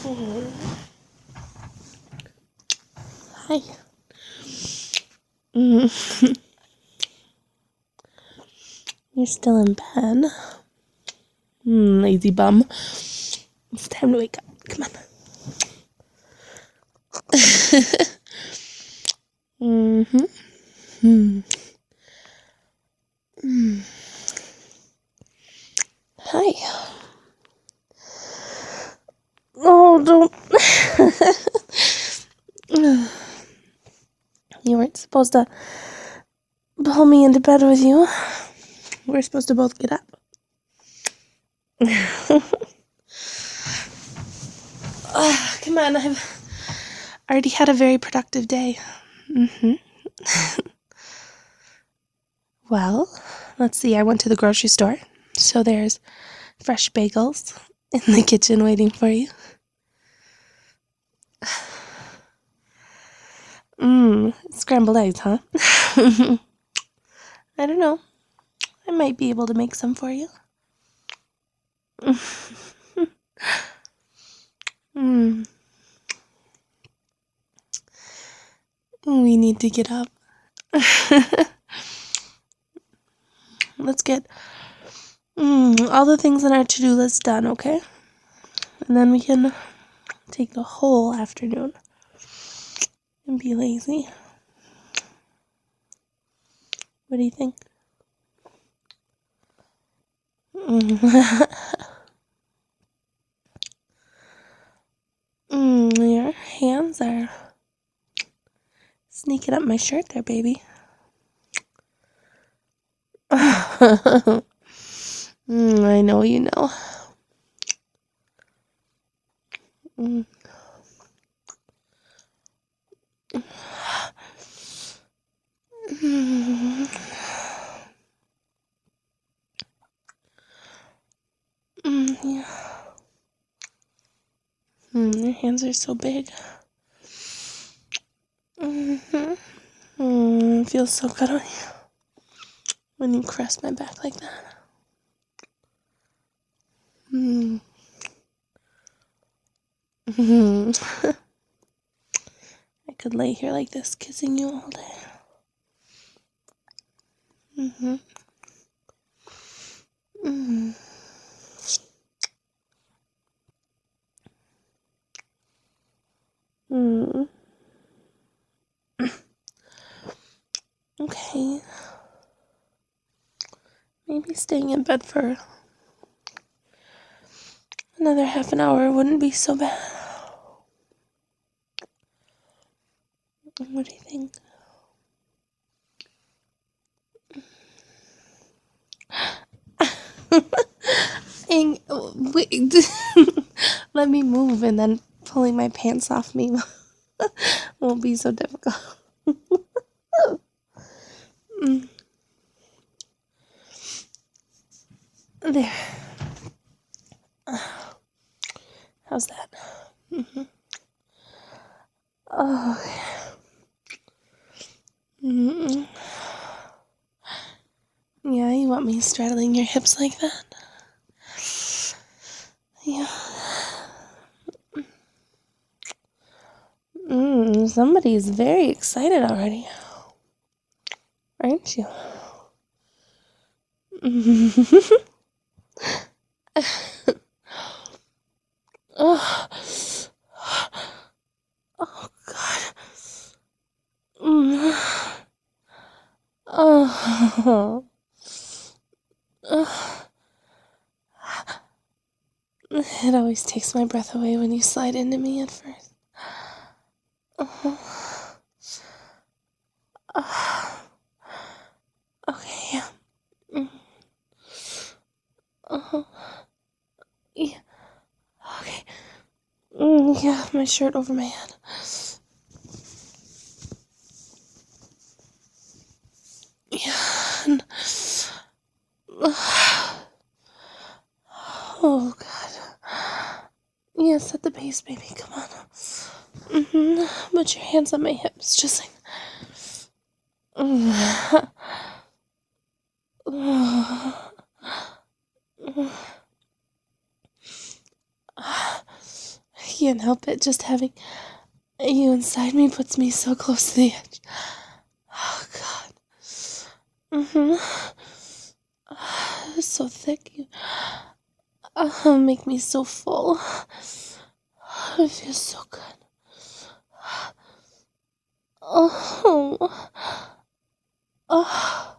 Hi. Mm. You're still in bed. Lazy bum. It's time to wake up. Come on. Hi. Oh, don't. You weren't supposed to pull me into bed with you. We're supposed to both get up. Come on, I've already had a very productive day. Well, let's see, I went to the grocery store, so there's fresh bagels in the kitchen waiting for you. Scrambled eggs, huh? I don't know. I might be able to make some for you. We need to get up. Let's get all the things on our to-do list done, okay? And then we can take the whole afternoon and be lazy. What do you think? Your hands are sneaking up my shirt there, baby. I know you know. Yeah. Your hands are so big. It feels so good on you when you caress my back like that. I could lay here like this, kissing you all day. Okay. Maybe staying in bed for another half an hour wouldn't be so bad. What do you think? Wait. Let me move, and then pulling my pants off me won't be so difficult. There. How's that? Oh. Yeah, you want me straddling your hips like that? Yeah. Somebody's very excited already. Aren't you? Oh, oh God. Oh. It always takes my breath away when you slide into me at first. Okay, yeah. Yeah. Okay. Yeah, my shirt over my head. Yeah. Oh, God. Yeah, set the pace, baby. Come on. Put your hands on my hips, just like. can't help it. Just having you inside me puts me so close to the edge. Oh, God. It's so thick. You make me so full. It feels so good. Oh. Oh.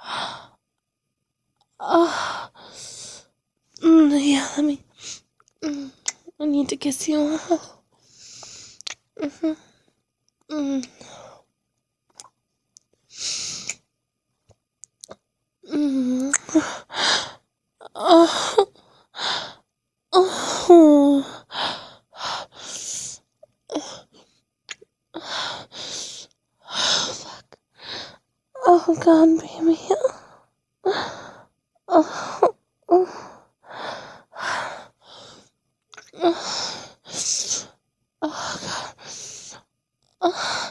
Oh. Yeah, let me. I need to kiss you. Mm-hmm. Mm. Mm. Oh. Oh. Fuck. Oh, God, baby. Oh. Oh. Oh, God. Oh.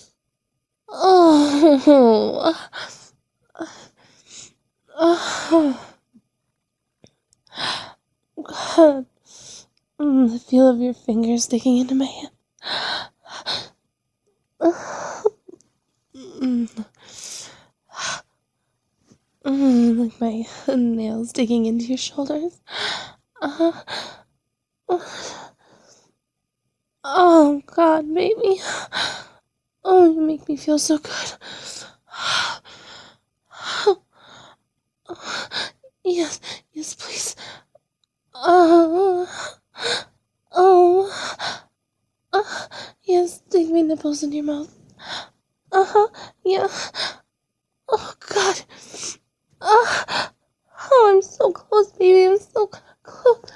Oh. Oh. God. The feel of your fingers digging into my hand. Like my nails digging into your shoulders. Oh, God, baby. Oh, you make me feel so good. Yes, yes, please. Oh, oh, yes, dig my nipples in your mouth. Yeah. Oh, God. Oh, I'm so close, baby. I'm so close.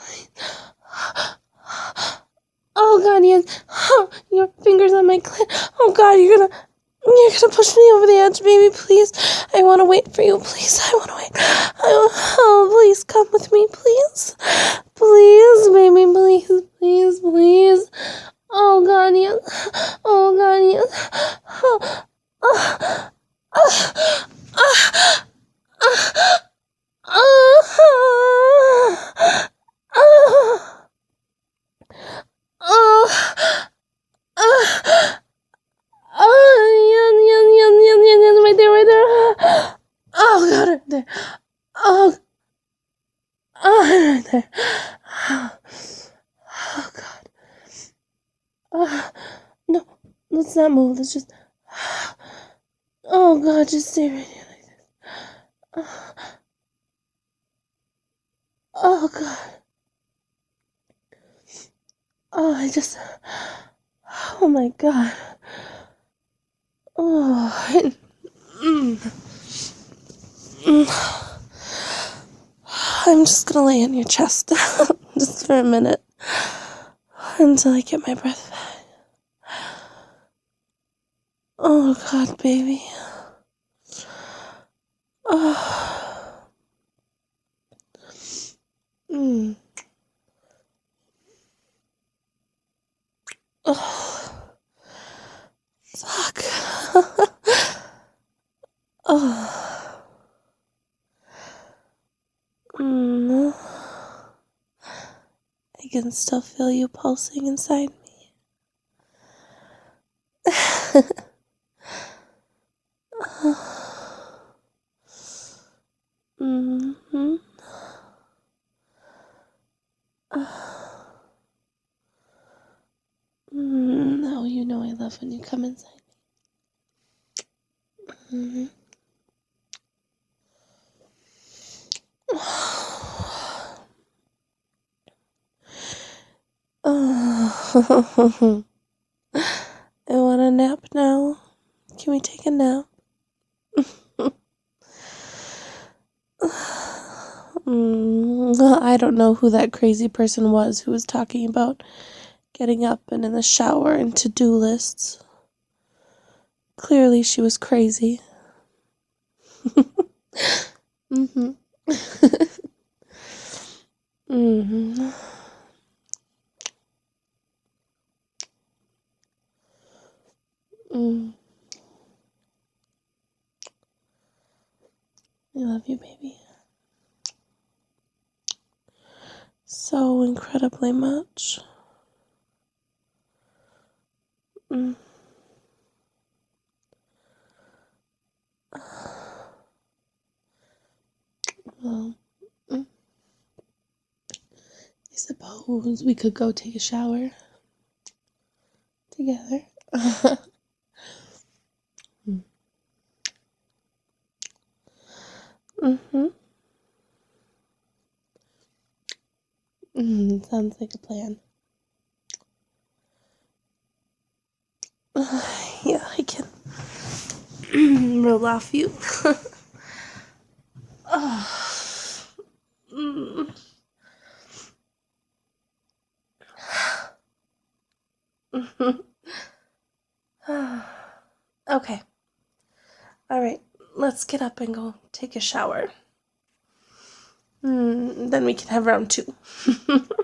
Oh, God, yes. Oh, your fingers on my clit. Oh, God, you're gonna push me over the edge, baby, please. I want to wait for you, please. I want to wait. Oh, please come with me, please. Please, baby, please, please, please. Oh, God, yes. Oh, God, yes. Oh, oh, oh, oh, oh, oh, oh, oh. Yeah, right there, right there. Oh, God, right there. Oh, right there. Oh, God. No, let's not move. Let's just. Oh, God, just stay right here like this. Oh, God. Oh, Oh, my God. Oh, I'm just gonna lay on your chest just for a minute until I get my breath back. Oh, God, baby. Oh. Oh. Fuck. Oh. I can still feel you pulsing inside me. Mm-hmm. Oh, you know I love when you come inside me. Oh. I want a nap now. Can we take a nap? I don't know who that crazy person was who was talking about getting up and in the shower and to-do lists. Clearly she was crazy. Mm-hmm. Mm-hmm. I love you, baby. So incredibly much. Mm. Well, I suppose we could go take a shower together. Mm-hmm. Sounds like a plan. Yeah, I can roll off you. Mm. Okay. All right. Let's get up and go take a shower. Then we can have round two.